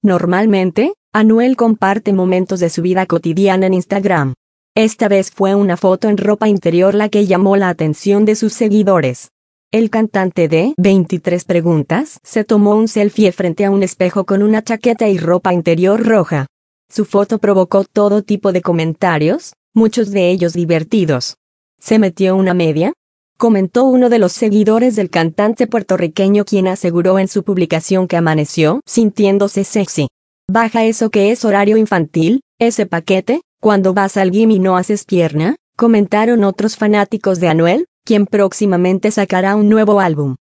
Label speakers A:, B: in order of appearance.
A: Normalmente, Anuel comparte momentos de su vida cotidiana en Instagram. Esta vez fue una foto en ropa interior la que llamó la atención de sus seguidores. El cantante de 23 preguntas se tomó un selfie frente a un espejo con una chaqueta y ropa interior roja. Su foto provocó todo tipo de comentarios, muchos de ellos divertidos. ¿Se metió una media?, comentó uno de los seguidores del cantante puertorriqueño, quien aseguró en su publicación que amaneció sintiéndose sexy. Baja eso que es horario infantil, ese paquete, cuando vas al gym y no haces pierna, comentaron otros fanáticos de Anuel, quien próximamente sacará un nuevo álbum.